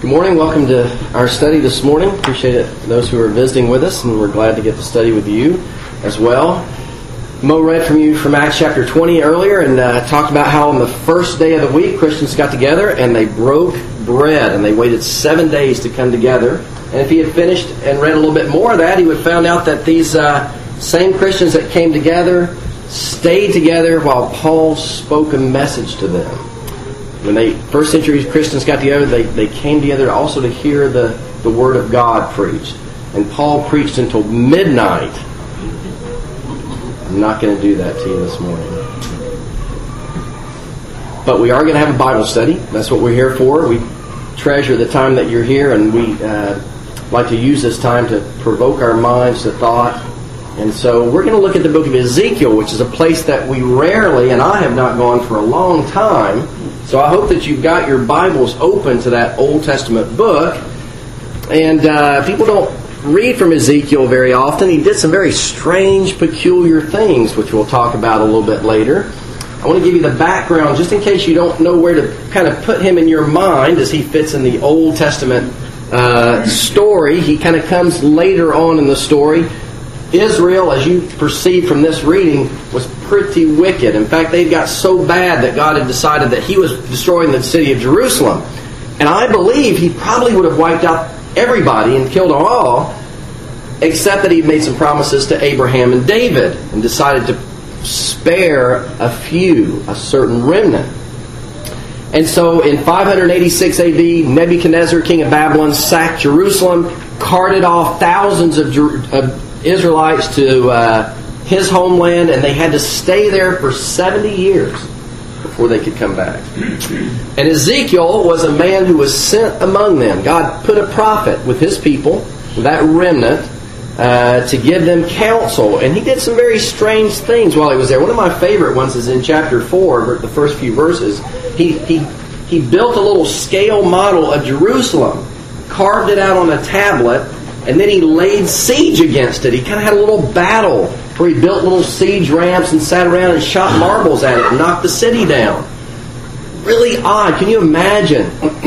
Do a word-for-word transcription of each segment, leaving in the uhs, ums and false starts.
Good morning. Welcome to our study this morning. Appreciate it, those who are visiting with us, and we're glad to get to study with you as well. Mo read from you from Acts chapter twenty earlier and uh, talked about how on the first day of the week Christians got together and they broke bread, and they waited seven days to come together. And if he had finished and read a little bit more of that, he would have found out that these uh, same Christians that came together stayed together while Paul spoke a message to them. When they first century Christians got together, they, they came together also to hear the, the Word of God preached. And Paul preached until midnight. I'm not going to do that to you this morning. But we are going to have a Bible study. That's what we're here for. We treasure the time that you're here, and we uh, like to use this time to provoke our minds to thought. And so we're going to look at the book of Ezekiel, which is a place that we rarely, and I have not gone for a long time. So I hope that you've got your Bibles open to that Old Testament book. And uh, people don't read from Ezekiel very often. He did some very strange, peculiar things, which we'll talk about a little bit later. I want to give you the background, just in case you don't know where to kind of put him in your mind as he fits in the Old Testament uh, story. He kind of comes later on in the story. Israel, as you perceive from this reading, was pretty wicked. In fact, they got so bad that God had decided that He was destroying the city of Jerusalem. And I believe He probably would have wiped out everybody and killed them all, except that He made some promises to Abraham and David and decided to spare a few, a certain remnant. And so in five eighty-six A D, Nebuchadnezzar, king of Babylon, sacked Jerusalem, carted off thousands of Jer- of Israelites to uh, his homeland, and they had to stay there for seventy years before they could come back. And Ezekiel was a man who was sent among them. God put a prophet with his people, that remnant, uh, to give them counsel. And he did some very strange things while he was there. One of my favorite ones is in chapter four, the first few verses. He, he, he built a little scale model of Jerusalem, carved it out on a tablet, and then he laid siege against it. He kind of had a little battle where he built little siege ramps and sat around and shot marbles at it and knocked the city down. Really odd. Can you imagine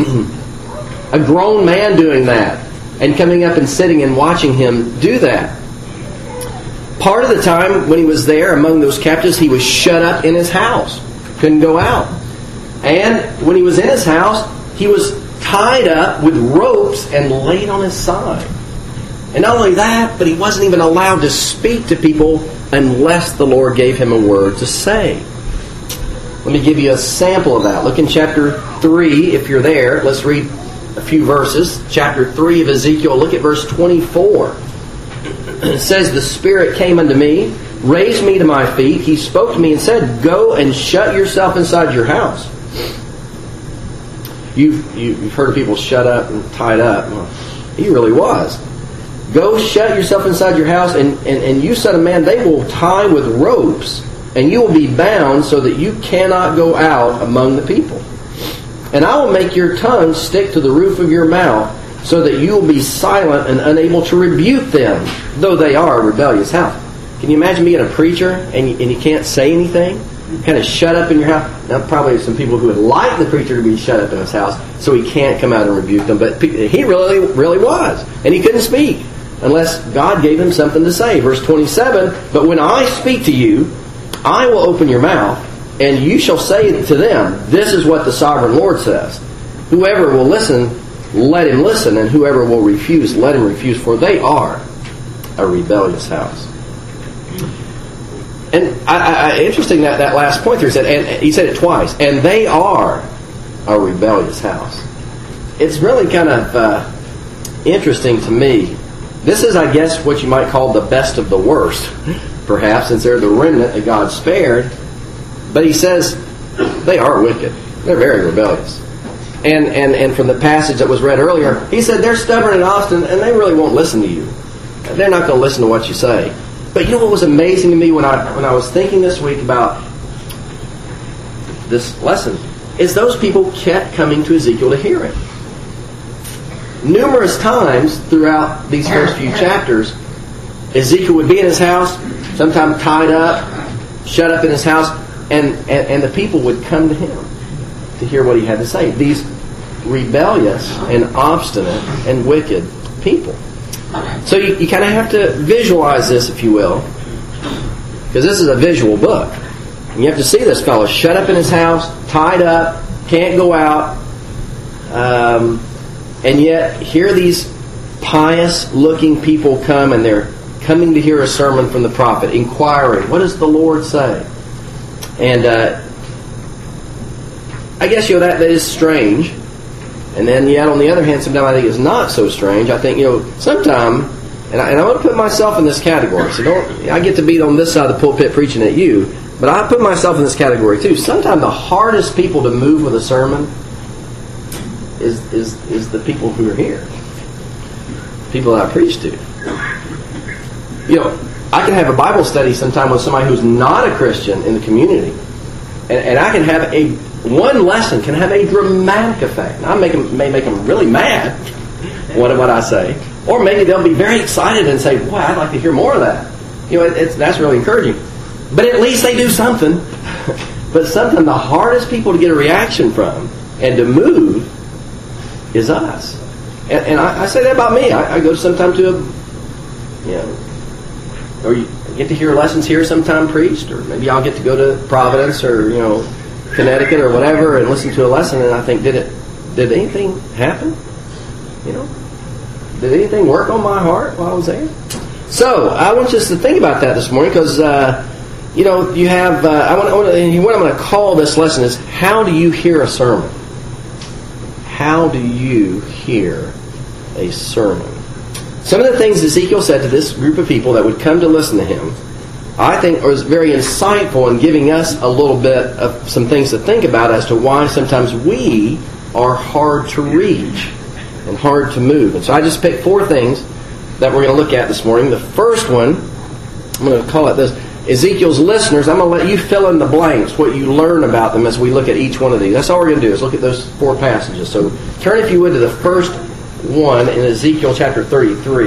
a grown man doing that and coming up and sitting and watching him do that? Part of the time when he was there among those captives, he was shut up in his house. Couldn't go out. And when he was in his house, he was tied up with ropes and laid on his side. And not only that, but he wasn't even allowed to speak to people unless the Lord gave him a word to say. Let me give you a sample of that. Look in chapter three, if you're there. Let's read a few verses. Chapter three of Ezekiel, look at verse twenty-four. It says, "The Spirit came unto me, raised me to my feet. He spoke to me and said, Go and shut yourself inside your house." You've, you've heard of people shut up and tied up. Well, he really was. "Go shut yourself inside your house, and, and, and you, son of man, they will tie with ropes, and you will be bound so that you cannot go out among the people. And I will make your tongue stick to the roof of your mouth, so that you will be silent and unable to rebuke them, though they are a rebellious house." Can you imagine being a preacher and you, and you can't say anything? Kind of shut up in your house. Now, probably some people who would like the preacher to be shut up in his house, so he can't come out and rebuke them. But he really, really was, and he couldn't speak unless God gave him something to say. Verse twenty-seven, "But when I speak to you, I will open your mouth, and you shall say to them, This is what the sovereign Lord says. Whoever will listen, let him listen, and whoever will refuse, let him refuse, for they are a rebellious house." And I, I, interesting that, that last point there, he said, and he said it twice, and they are a rebellious house. It's really kind of uh, interesting to me. This is, I guess, what you might call the best of the worst, perhaps, since they're the remnant that God spared. But he says they are wicked. They're very rebellious. And, and, and from the passage that was read earlier, he said they're stubborn and obstinate, and they really won't listen to you. They're not going to listen to what you say. But you know what was amazing to me when I when I was thinking this week about this lesson is those people kept coming to Ezekiel to hear it. Numerous times throughout these first few chapters, Ezekiel would be in his house, sometimes tied up, shut up in his house, and, and, and the people would come to him to hear what he had to say. These rebellious and obstinate and wicked people. So you, you kind of have to visualize this, if you will, because this is a visual book. And you have to see this fellow shut up in his house, tied up, can't go out, um, and yet here these pious-looking people come, and they're coming to hear a sermon from the prophet, inquiring, what does the Lord say? And uh, I guess, you know, that, that is strange. And then yet, on the other hand, sometimes I think it's not so strange. I think, you know, sometimes, and I, and I want to put myself in this category. So don't, I get to be on this side of the pulpit preaching at you, but I put myself in this category too. Sometimes the hardest people to move with a sermon is is is the people who are here, people that I preach to. You know, I can have a Bible study sometime with somebody who's not a Christian in the community, and, and I can have a one lesson can have a dramatic effect. Now, I make them, may make them really mad, what what I say, or maybe they'll be very excited and say, "Boy, I'd like to hear more of that." You know, it, it's that's really encouraging. But at least they do something. But sometimes the hardest people to get a reaction from and to move is us. And, and I, I say that about me. I, I go sometime to a, you know, or you get to hear lessons here sometime preached, or maybe I'll get to go to Providence or, you know, Connecticut or whatever and listen to a lesson, and I think, did it, did anything happen? You know, did anything work on my heart while I was there? So I want us to think about that this morning, because uh, you know, you have. Uh, I want. I want to, what I'm going to call this lesson is, how do you hear a sermon? How do you hear a sermon? Some of the things Ezekiel said to this group of people that would come to listen to him, I think, was very insightful in giving us a little bit of some things to think about as to why sometimes we are hard to reach and hard to move. And so I just picked four things that we're going to look at this morning. The first one, I'm going to call it this, Ezekiel's listeners. I'm going to let you fill in the blanks, what you learn about them as we look at each one of these. That's all we're going to do, is look at those four passages. So turn, if you would, to the first one in Ezekiel chapter thirty-three,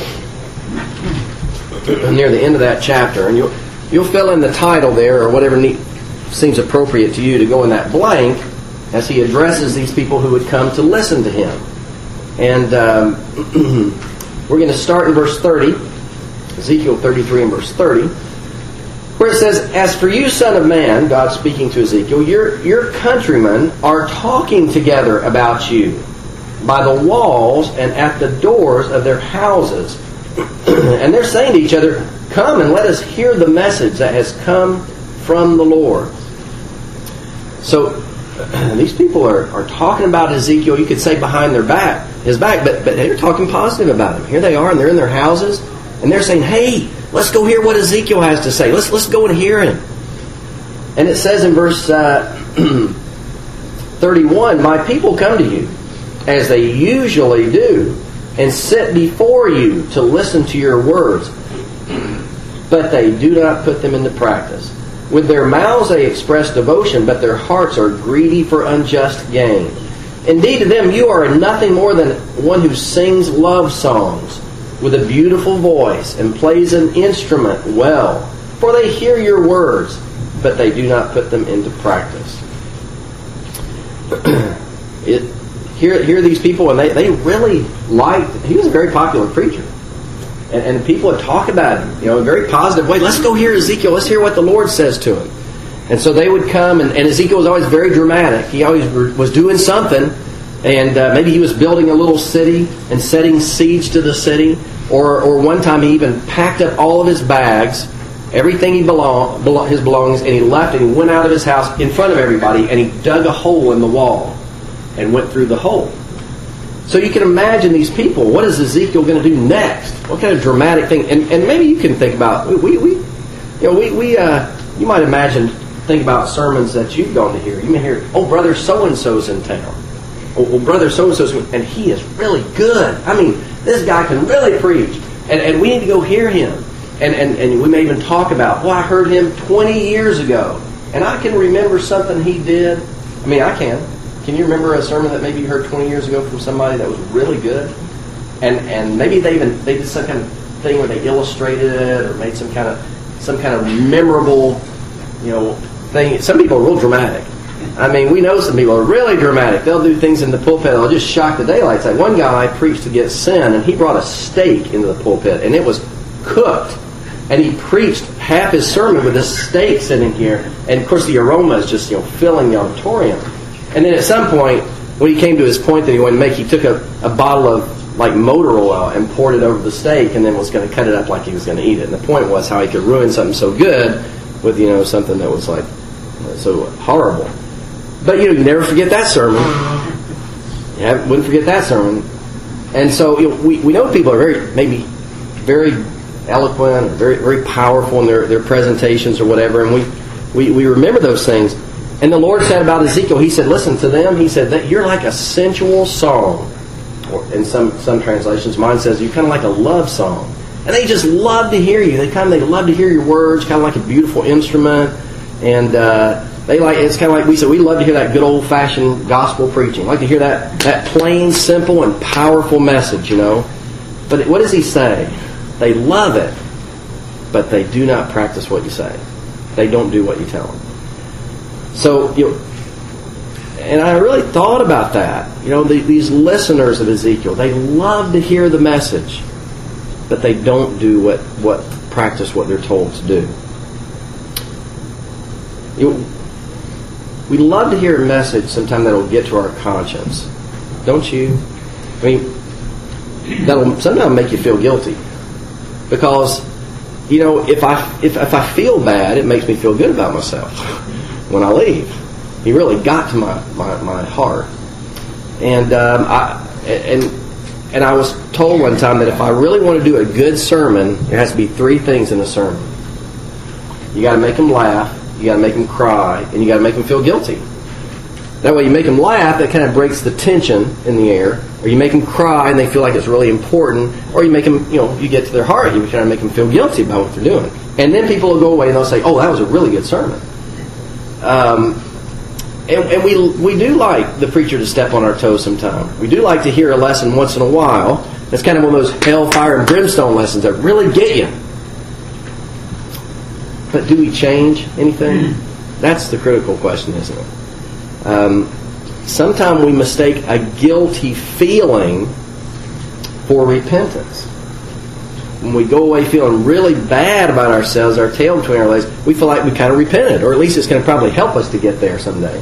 near the end of that chapter, and you'll you'll fill in the title there, or whatever need, seems appropriate to you to go in that blank, as he addresses these people who would come to listen to him. And um, we're going to start in verse thirty, Ezekiel thirty-three and verse thirty, where it says, "As for you, son of man," God speaking to Ezekiel, your, your countrymen are talking together about you by the walls and at the doors of their houses. And they're saying to each other, 'Come and let us hear the message that has come from the Lord.'" So these people are, are talking about Ezekiel, you could say behind their back, his back, but, but they're talking positive about him. Here they are, and they're in their houses, and they're saying, "Hey, let's go hear what Ezekiel has to say. Let's let's go and hear him." And it says in verse uh, thirty-one, "My people come to you, as they usually do, and sit before you to listen to your words, but they do not put them into practice. With their mouths they express devotion, but their hearts are greedy for unjust gain. Indeed, to them you are nothing more than one who sings love songs with a beautiful voice and plays an instrument well. For they hear your words, but they do not put them into practice." it, here, here are these people, and they, they really liked, he was a very popular preacher. And, and people would talk about him, you know, in a very positive way. Let's go hear Ezekiel. Let's hear what the Lord says to him. And so they would come, and, and Ezekiel was always very dramatic. He always was doing something, and uh, maybe he was building a little city and setting siege to the city. Or, or one time he even packed up all of his bags, everything he belong, belo- his belongings, and he left and he went out of his house in front of everybody, and he dug a hole in the wall and went through the hole. So you can imagine these people. What is Ezekiel going to do next? What kind of dramatic thing? And, and maybe you can think about, we, we you know, we, we uh, you might imagine, think about sermons that you've gone to hear. You may hear, "Oh, brother so-and-so's in town. Oh, well, brother so-and-so's, and he is really good. I mean, this guy can really preach. And, and we need to go hear him." And, and, and we may even talk about, "Well, I heard him twenty years ago. And I can remember something he did." I mean, I can. Can you remember a sermon that maybe you heard twenty years ago from somebody that was really good? And and maybe they even they did some kind of thing where they illustrated it or made some kind of some kind of memorable, you know, thing. Some people are real dramatic. I mean, we know some people are really dramatic. They'll do things in the pulpit that'll just shock the daylights. Like one guy preached against sin, and he brought a steak into the pulpit, and it was cooked. And he preached half his sermon with this steak sitting here. And, of course, the aroma is just, you know, filling the auditorium. And then at some point, when he came to his point that he wanted to make, he took a, a bottle of, like, motor oil and poured it over the steak and then was going to cut it up like he was going to eat it. And the point was how he could ruin something so good with, you know, something that was, like, so horrible. But, you know, you never forget that sermon. You wouldn't forget that sermon. And so, you know, we, we know people are very, maybe, very eloquent, or very very powerful in their, their presentations or whatever, and we, we, we remember those things. And the Lord said about Ezekiel, He said, listen to them, He said, that you're like a sensual song. Or in some, some translations, mine says, you're kind of like a love song. And they just love to hear you. They kind of they love to hear your words, kind of like a beautiful instrument. And uh, they like it's kind of like we said, we love to hear that good old-fashioned gospel preaching. Like to hear that, that plain, simple, and powerful message, you know. But what does He say? They love it, but they do not practice what you say. They don't do what you tell them. So, you know, and I really thought about that. You know, the, these listeners of Ezekiel, they love to hear the message, but they don't do what, what practice what they're told to do. You know, we love to hear a message sometime that'll get to our conscience, don't you? I mean, that'll somehow make you feel guilty. Because, you know, if I if if I feel bad, it makes me feel good about myself when I leave. He really got to my, my, my heart. And um, I and and I was told one time that if I really want to do a good sermon, there has to be three things in a sermon. You got to make them laugh, you got to make them cry, and you got to make them feel guilty. That way you make them laugh, that kind of breaks the tension in the air. Or you make them cry and they feel like it's really important. Or you make them, you know, you get to their heart, you kind of make them feel guilty about what they're doing. And then people will go away and they'll say, oh, that was a really good sermon. Um, and and we we do like the preacher to step on our toes sometime. We do like to hear a lesson once in a while. It's kind of one of those hellfire and brimstone lessons that really get you. But do we change anything? That's the critical question, isn't it? Um, sometimes we mistake a guilty feeling for repentance. When we go away feeling really bad about ourselves, our tail between our legs, we feel like we kind of repented, or at least it's going to probably help us to get there someday.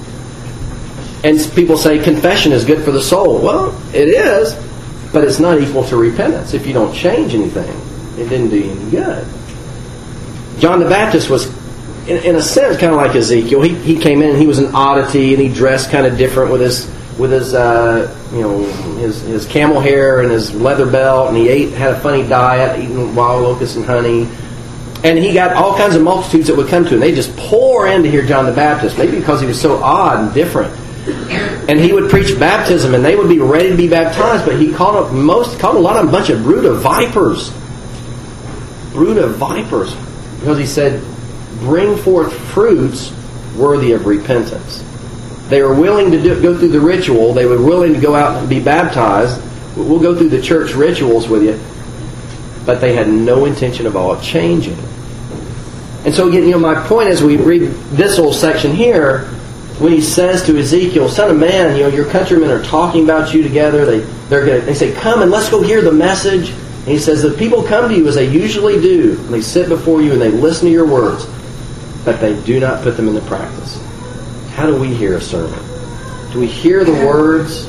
And people say confession is good for the soul. Well, it is, but it's not equal to repentance. If you don't change anything, it didn't do you any good. John the Baptist was, in, in a sense, kind of like Ezekiel. He he came in and he was an oddity, and he dressed kind of different with his with his uh, you know his his camel hair and his leather belt, and he ate had a funny diet, eating wild locusts and honey. And he got all kinds of multitudes that would come to him. They just pour in to hear John the Baptist, maybe because he was so odd and different. And he would preach baptism, and they would be ready to be baptized. But he called up most called a lot of them a bunch of brood of vipers, brood of vipers, because he said, bring forth fruits worthy of repentance. They were willing to do, go through the ritual. They were willing to go out and be baptized. We'll go through the church rituals with you. But they had no intention of all changing. And so, you know, my point is, we read this little section here, when he says to Ezekiel, son of man, you know, your countrymen are talking about you together. They they're gonna, they say, come and let's go hear the message. And he says, the people come to you as they usually do. And they sit before you and they listen to your words. But they do not put them into practice. How do we hear a sermon? Do we hear the words?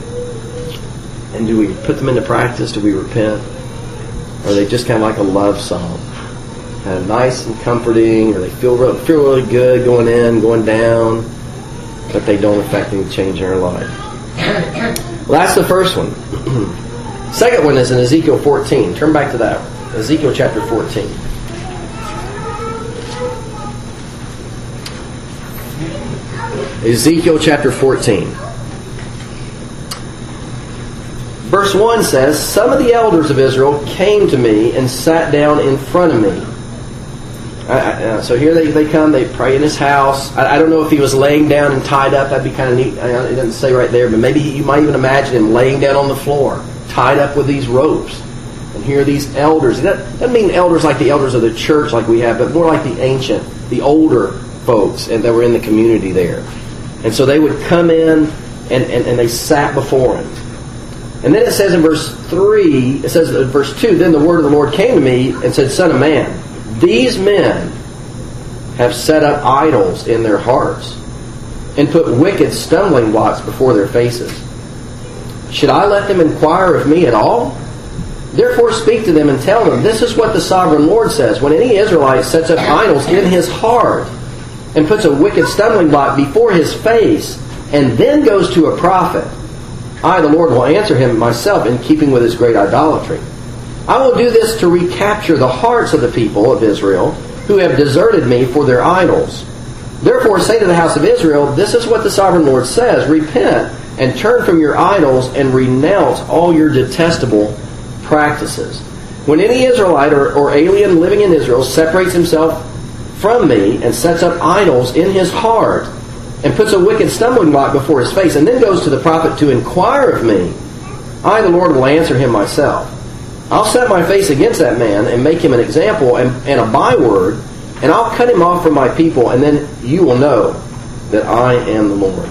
And do we put them into practice? Do we repent? Or are they just kind of like a love song? Kind of nice and comforting, or they feel really, feel really good going in, going down, but they don't affect any change in our life. Well, that's the first one. Second one is in Ezekiel fourteen. Turn back to that. Ezekiel chapter fourteen. Ezekiel chapter fourteen. Verse one says, some of the elders of Israel came to me and sat down in front of me. I, I, uh, so here they, they come, they pray in his house. I, I don't know if he was laying down and tied up. That'd be kind of neat. I, it doesn't say right there, but maybe he, you might even imagine him laying down on the floor, tied up with these ropes. And here are these elders. That doesn't mean elders like the elders of the church like we have, but more like the ancient, the older folks and that were in the community there. And so they would come in and, and, and they sat before him. And then it says in verse three, it says in verse two, then the word of the Lord came to me and said, Son of man, these men have set up idols in their hearts and put wicked stumbling blocks before their faces. Should I let them inquire of me at all? Therefore speak to them and tell them, this is what the sovereign Lord says. When any Israelite sets up idols in his heart and puts a wicked stumbling block before his face and then goes to a prophet, I, the Lord, will answer him myself in keeping with his great idolatry. I will do this to recapture the hearts of the people of Israel who have deserted me for their idols. Therefore say to the house of Israel, this is what the sovereign Lord says, repent and turn from your idols and renounce all your detestable practices. When any Israelite or, or alien living in Israel separates himself from me and sets up idols in his heart and puts a wicked stumbling block before his face and then goes to the prophet to inquire of me, I, the Lord, will answer him myself. I'll set my face against that man and make him an example and, and a byword, and I'll cut him off from my people, and then you will know that I am the Lord.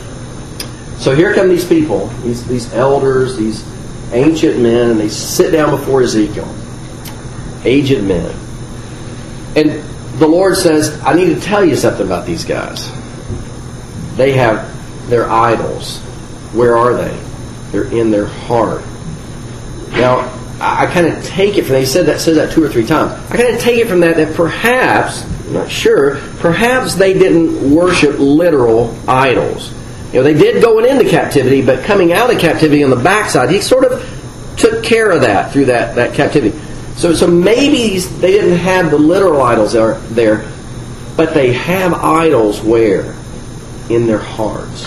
So here come these people, these, these elders, these ancient men, and they sit down before Ezekiel. Aged men. And the Lord says, I need to tell you something about these guys. They have their idols. Where are they? They're in their heart. Now, I kind of take it from that. He said that says that two or three times. I kind of take it from that that perhaps, I'm not sure, perhaps they didn't worship literal idols. You know, they did going into captivity, but coming out of captivity on the backside, he sort of took care of that through that, that captivity. So, so maybe they didn't have the literal idols there, there, but they have idols where? In their hearts.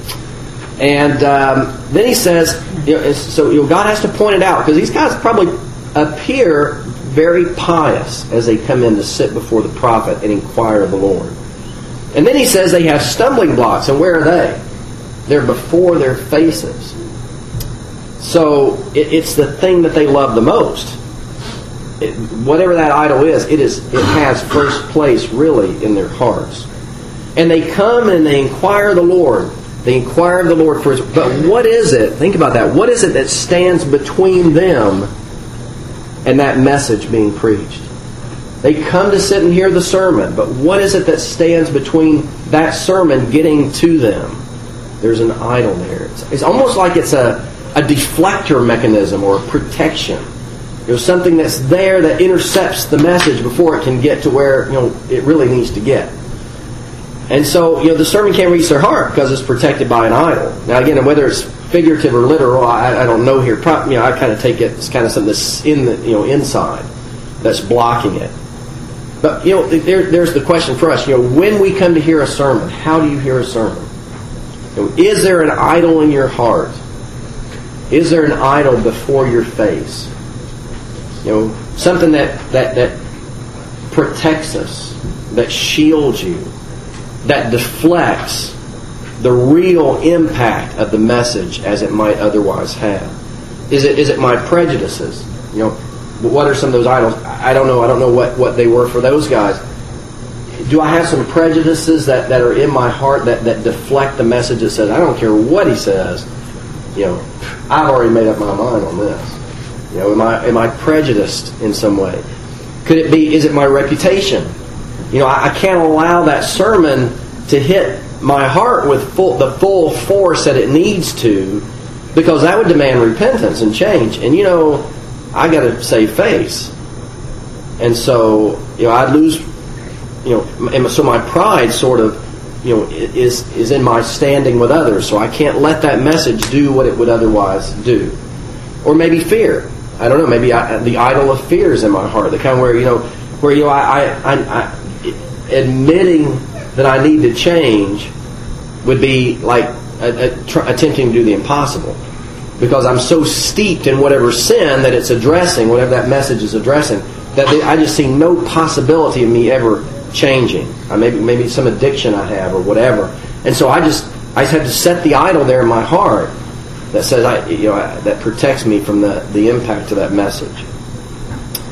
And um, then he says, you know, so you know, God has to point it out, because these guys probably appear very pious as they come in to sit before the prophet and inquire of the Lord. And then he says they have stumbling blocks, and where are they? They're before their faces. So it, it's the thing that they love the most. It, whatever that idol is, it is it has first place really in their hearts. And they come and they inquire of the Lord. They inquire of the Lord for His... But what is it? Think about that. What is it that stands between them and that message being preached? They come to sit and hear the sermon, but what is it that stands between that sermon getting to them? There's an idol there. It's, it's almost like it's a, a deflector mechanism or a protection. There's something that's there that intercepts the message before it can get to where, you know, it really needs to get. And so, you know, the sermon can't reach their heart because it's protected by an idol. Now, again, whether it's figurative or literal, I, I don't know here. Pro, you know, I kind of take it as kind of something that's in the, you know, inside that's blocking it. But, you know, there, there's the question for us. You know, when we come to hear a sermon, how do you hear a sermon? You know, is there an idol in your heart? Is there an idol before your face? You know, something that that that protects us, that shields you, that deflects the real impact of the message as it might otherwise have. Is it is it my prejudices? You know, what are some of those idols? I don't know. I don't know what, what they were for those guys. Do I have some prejudices that, that are in my heart that, that deflect the message that says, I don't care what he says, you know, I've already made up my mind on this. You know, am I am I prejudiced in some way? Could it be, is it my reputation? You know, I, I can't allow that sermon to hit my heart with full, the full force that it needs to, because that would demand repentance and change. And, you know, I got to save face. And so, you know, I'd lose, you know, and so my pride sort of, you know, is is in my standing with others. So I can't let that message do what it would otherwise do. Or maybe fear. I don't know. Maybe I, the idol of fear is in my heart. The kind of where, you know, where, you know, I, I, I, I admitting that I need to change would be like a, a, tr- attempting to do the impossible, because I'm so steeped in whatever sin that it's addressing, whatever that message is addressing, that they, I just see no possibility of me ever changing. I maybe maybe some addiction I have or whatever, and so I just I just have to set the idol there in my heart that says I you know I, that protects me from the the impact of that message.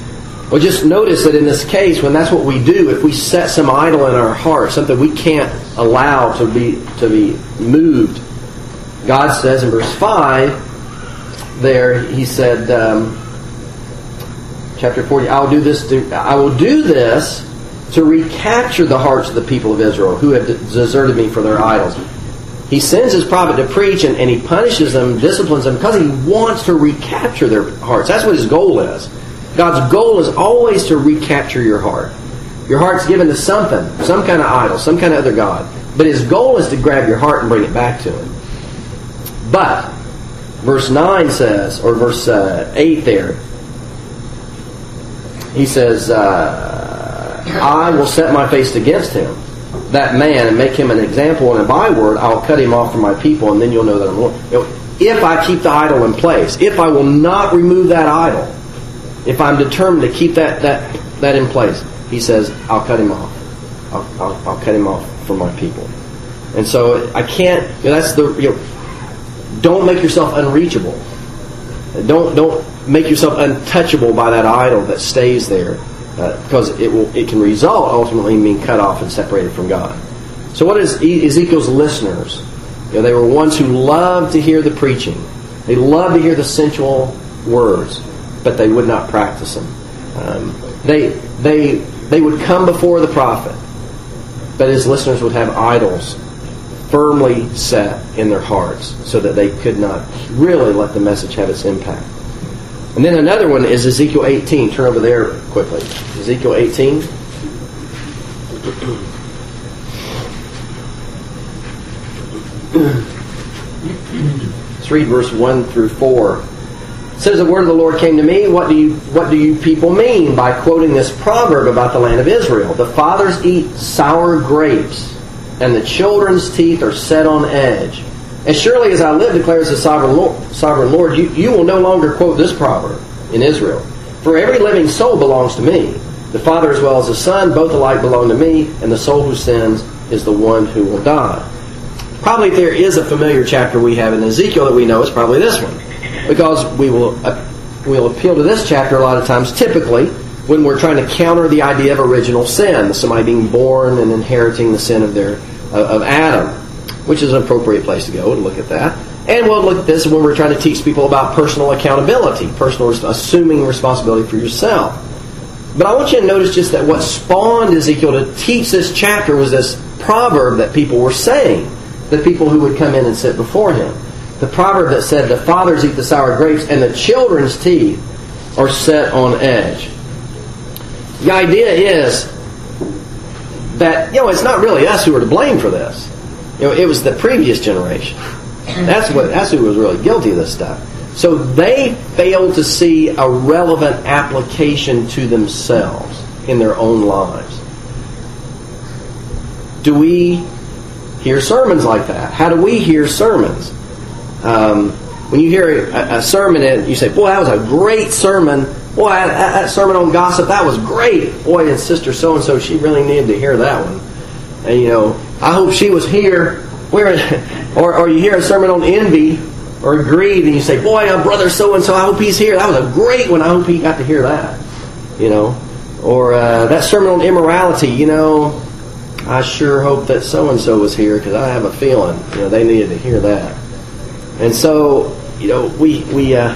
Well, just notice that in this case, when that's what we do, if we set some idol in our heart, something we can't allow to be to be moved, God says in verse five, there He said, um, chapter forty, I will do this. To, I will do this to recapture the hearts of the people of Israel who have deserted me for their idols. He sends His prophet to preach, and, and He punishes them, disciplines them, because He wants to recapture their hearts. That's what His goal is. God's goal is always to recapture your heart. Your heart's given to something, some kind of idol, some kind of other God. But His goal is to grab your heart and bring it back to Him. But, verse nine says, or verse uh, eight there, He says, uh, I will set my face against him, that man, and make him an example and a byword. I will cut him off from my people, and then you'll know that I'm Lord. You know, if I keep the idol in place, if I will not remove that idol, if I'm determined to keep that that, that in place, He says, I'll cut him off. I'll, I'll, I'll cut him off from my people. And so I can't, you know, that's the, you know, don't make yourself unreachable. Don't don't make yourself untouchable by that idol that stays there, uh, because it will it can result ultimately in being cut off and separated from God. So what is Ezekiel's listeners? You know, they were ones who loved to hear the preaching. They loved to hear the sensual words, but they would not practice them. Um, they they they would come before the prophet, but his listeners would have idols firmly set in their hearts so that they could not really let the message have its impact. And then another one is Ezekiel eighteen. Turn over there quickly. Ezekiel eighteen. Let's read verse one through four. It says, the word of the Lord came to me. What do you what do you people mean by quoting this proverb about the land of Israel? The fathers eat sour grapes, and the children's teeth are set on edge. As surely as I live, declares the sovereign Lord, sovereign Lord you, you will no longer quote this proverb in Israel. For every living soul belongs to me. The Father as well as the Son, both alike belong to me, and the soul who sins is the one who will die. Probably if there is a familiar chapter we have in Ezekiel that we know, it's probably this one. Because we will uh, we'll appeal to this chapter a lot of times, typically, when we're trying to counter the idea of original sin, somebody being born and inheriting the sin of their uh, of Adam, which is an appropriate place to go and look at that. And we'll look at this when we're trying to teach people about personal accountability, personal assuming responsibility for yourself. But I want you to notice just that what spawned Ezekiel to teach this chapter was this proverb that people were saying, the people who would come in and sit before him. The proverb that said, the fathers eat the sour grapes and the children's teeth are set on edge. The idea is that, you know, it's not really us who are to blame for this. You know, it was the previous generation. That's what that's who was really guilty of this stuff. So they failed to see a relevant application to themselves in their own lives. Do we hear sermons like that? How do we hear sermons? Um, when you hear a, a sermon and you say, boy, that was a great sermon. Boy, that, that sermon on gossip, that was great. Boy, and sister so-and-so, she really needed to hear that one. And, you know, I hope she was here. Where, or, or you hear a sermon on envy or greed and you say, boy, uh, brother so-and-so, I hope he's here. That was a great one. I hope he got to hear that. You know, or uh, that sermon on immorality, you know, I sure hope that so-and-so was here because I have a feeling, you know, they needed to hear that. And so, you know, we we uh,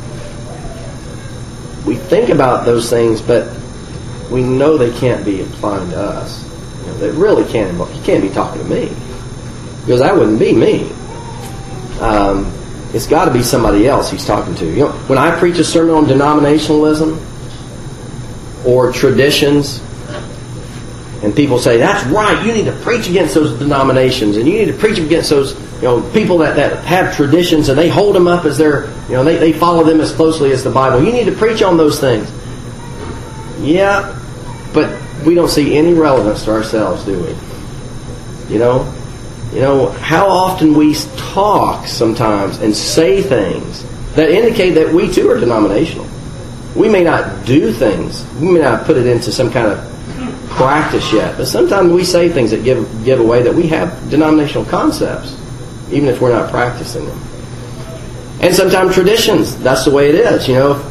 we think about those things, but we know they can't be applying to us. You know, they really can't. He can't be talking to me because that wouldn't be me. Um, it's got to be somebody else he's talking to. You know, when I preach a sermon on denominationalism or traditions, and people say, that's right, you need to preach against those denominations, and you need to preach against those, you know, people that, that have traditions, and they hold them up as their, you know, they, they follow them as closely as the Bible. You need to preach on those things. Yeah, but we don't see any relevance to ourselves, do we? You know? You know, how often we talk sometimes and say things that indicate that we too are denominational. We may not do things, we may not put it into some kind of practice yet, but sometimes we say things that give give away that we have denominational concepts, even if we're not practicing them. And sometimes traditions, that's the way it is. You know,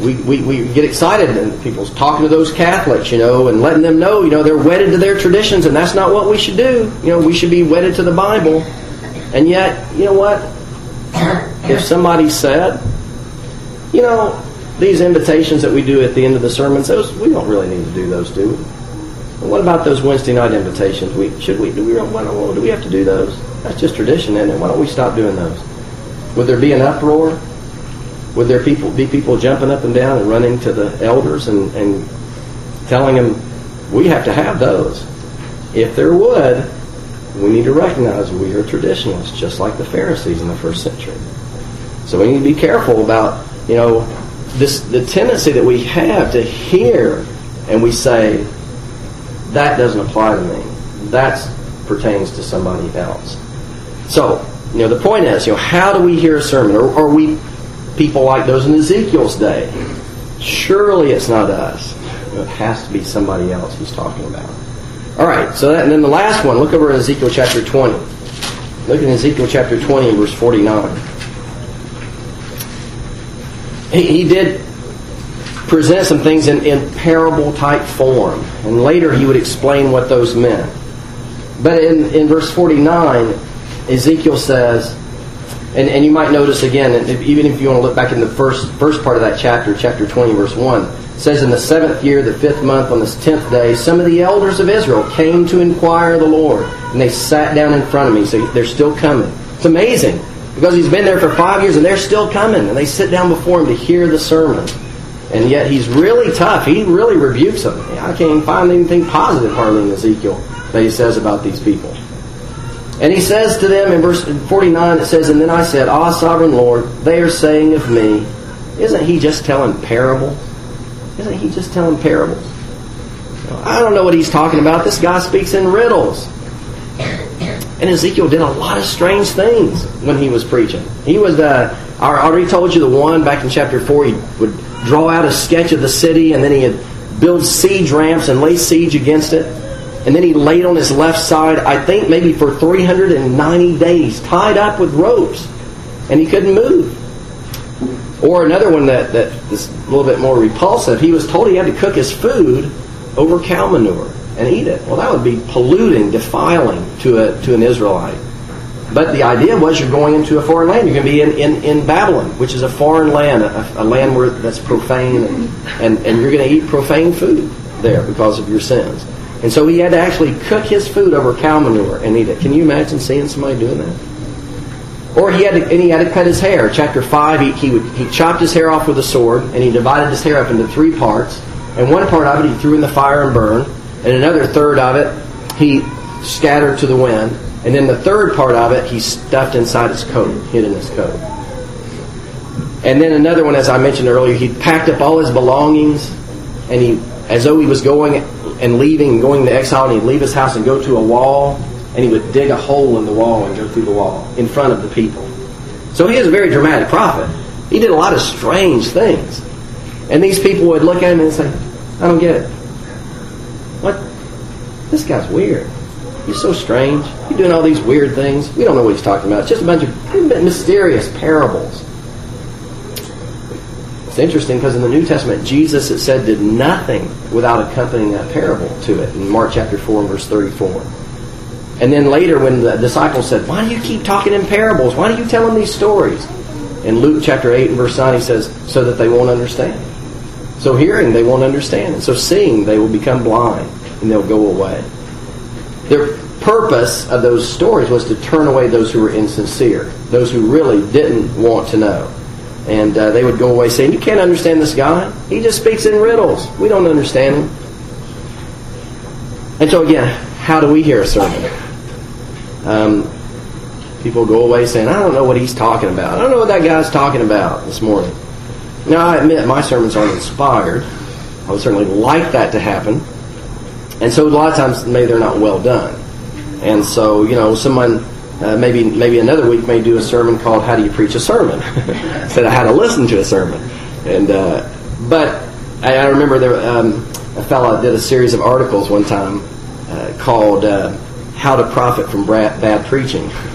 we, we, we get excited and people's talking to those Catholics, you know, and letting them know, you know, they're wedded to their traditions, and that's not what we should do. You know, we should be wedded to the Bible. And yet, you know what? If somebody said, you know, these invitations that we do at the end of the sermons, those we don't really need to do those, do we? What about those Wednesday night invitations? We should we do we why do we have to do those? That's just tradition, isn't it? Why don't we stop doing those? Would there be an uproar? Would there people be people jumping up and down and running to the elders and, and telling them we have to have those? If there would, we need to recognize we are traditionalists, just like the Pharisees in the first century. So we need to be careful about, you know, this the tendency that we have to hear and we say, that doesn't apply to me. That pertains to somebody else. So, you know, the point is, you know, how do we hear a sermon? Or are we people like those in Ezekiel's day? Surely it's not us. It has to be somebody else he's talking about. All right, so that, and then the last one, look over in Ezekiel chapter twenty. Look in Ezekiel chapter twenty and verse forty-nine. He, he did present some things in, in parable-type form, and later he would explain what those meant. But in, in verse forty-nine, Ezekiel says, and, and you might notice again, if, even if you want to look back in the first first part of that chapter, chapter twenty, verse one, it says, in the seventh year, the fifth month, on this tenth day, some of the elders of Israel came to inquire of the Lord, and they sat down in front of me. So they're still coming. It's amazing, because he's been there for five years, and they're still coming, and they sit down before him to hear the sermon. And yet he's really tough. He really rebukes them. I can't even find anything positive hardly in Ezekiel that he says about these people. And he says to them in verse forty-nine, it says, and then I said, Ah, sovereign Lord, they are saying of me, isn't he just telling parables? Isn't he just telling parables? I don't know what he's talking about. This guy speaks in riddles. And Ezekiel did a lot of strange things when he was preaching. He was, uh, I already told you the one back in chapter four, he would draw out a sketch of the city, and then he'd build siege ramps and lay siege against it. And then he laid on his left side, I think maybe for three hundred ninety days, tied up with ropes. And he couldn't move. Or another one that, that is a little bit more repulsive, he was told he had to cook his food over cow manure and eat it. Well, that would be polluting, defiling to a to an Israelite. But the idea was you're going into a foreign land. You're going to be in, in, in Babylon, which is a foreign land, a, a land where that's profane, and, and, and you're going to eat profane food there because of your sins. And so he had to actually cook his food over cow manure and eat it. Can you imagine seeing somebody doing that? Or he had to, and he had to cut his hair. Chapter five, he he, would, he chopped his hair off with a sword, and he divided his hair up into three parts. And one part of it he threw in the fire and burned, and another third of it he scattered to the wind. And then the third part of it, he stuffed inside his coat, hid in his coat. And then another one, as I mentioned earlier, he packed up all his belongings, and he, as though he was going and leaving and going to exile, and he'd leave his house and go to a wall, and he would dig a hole in the wall and go through the wall in front of the people. So he was a very dramatic prophet. He did a lot of strange things. And these people would look at him and say, I don't get it. What? This guy's weird. He's so strange. He's doing all these weird things. We don't know what he's talking about. It's just a bunch of mysterious parables. It's interesting because in the New Testament, Jesus, it said, did nothing without accompanying that parable to it in Mark chapter four and verse thirty-four. And then later when the disciples said, why do you keep talking in parables? Why do you tell them these stories? In Luke chapter eight and verse nine, he says, so that they won't understand. So hearing, they won't understand. And so seeing, they will become blind and they'll go away. The purpose of those stories was to turn away those who were insincere, those who really didn't want to know. And uh, they would go away saying, you can't understand this guy. He just speaks in riddles. We don't understand him. And so again, how do we hear a sermon? Um, people go away saying, I don't know what he's talking about. I don't know what that guy's talking about this morning. Now, I admit my sermons aren't inspired. I would certainly like that to happen. And so a lot of times maybe they're not well done. And so, you know, someone, uh, maybe maybe another week may do a sermon called How Do You Preach a Sermon? Instead of How to Listen to a Sermon. And uh, But I, I remember there um, a fellow did a series of articles one time uh, called uh, How to Profit from Bad, Bad Preaching.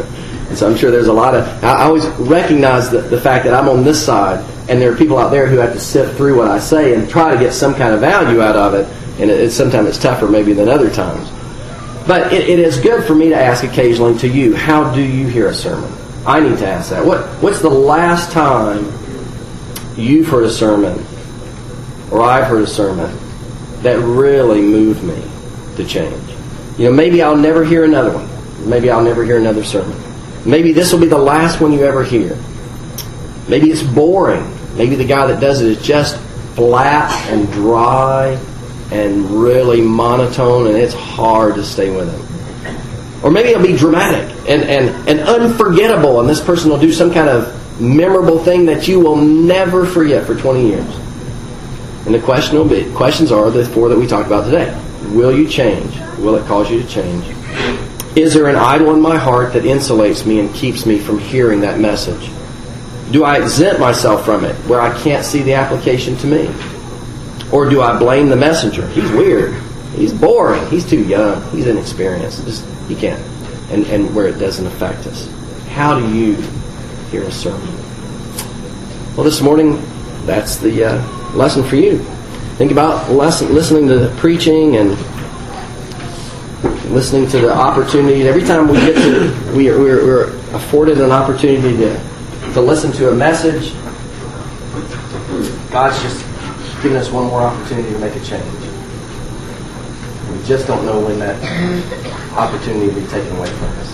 And so I'm sure there's a lot of, I always recognize the, the fact that I'm on this side, and there are people out there who have to sift through what I say and try to get some kind of value out of it, and it, it, sometimes it's tougher maybe than other times. But it, it is good for me to ask occasionally to you, how do you hear a sermon? I need to ask that. What What's the last time you've heard a sermon, or I've heard a sermon, that really moved me to change? You know, maybe I'll never hear another one. Maybe I'll never hear another sermon. Maybe this will be the last one you ever hear. Maybe it's boring. Maybe the guy that does it is just flat and dry and really monotone, and it's hard to stay with him. Or maybe it'll be dramatic and, and, and unforgettable, and this person will do some kind of memorable thing that you will never forget for twenty years. And the question will be, questions are the four that we talked about today. Will you change? Will it cause you to change? Is there an idol in my heart that insulates me and keeps me from hearing that message? Do I exempt myself from it where I can't see the application to me? Or do I blame the messenger? He's weird. He's boring. He's too young. He's inexperienced. Just, he can't. And, and where it doesn't affect us. How do you hear a sermon? Well, this morning, that's the uh, lesson for you. Think about lesson, listening to the preaching and listening to the opportunity. Every time we get to, we are, we're, we're afforded an opportunity to, to listen to a message. God's just given us one more opportunity to make a change. We just don't know when that opportunity will be taken away from us.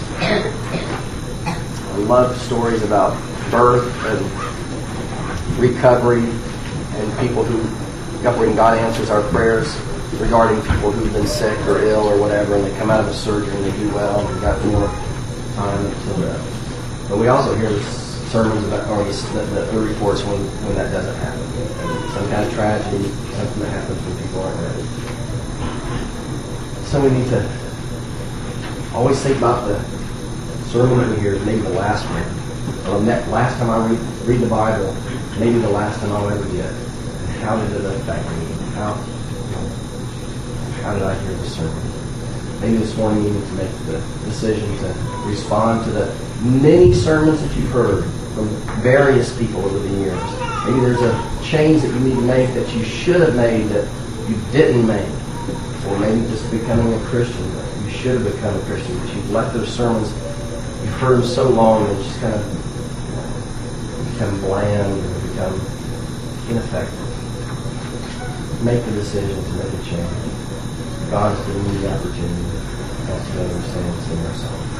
I love stories about birth and recovery and people who, when God answers our prayers regarding people who've been sick or ill or whatever, and they come out of a surgery and they do well and they've got more time until that. But we also hear sermons about, or the, the, the reports when, when that doesn't happen. And some kind of tragedy, something that happens when people aren't ready. So we need to always think about the sermon that we hear is maybe the last one. Or the last time I read, read the Bible, maybe the last time I'll ever get. And how did it affect me? How, how did I hear the sermon? Maybe this morning you need to make the decision to respond to the many sermons that you've heard from various people over the years. Maybe there's a change that you need to make that you should have made that you didn't make. Or maybe just becoming a Christian. You should have become a Christian, but you've let those sermons, you've heard them so long that just kind of become bland or become ineffective. Make the decision to make a change. God has given you the opportunity. That's what I understand. Sing our song.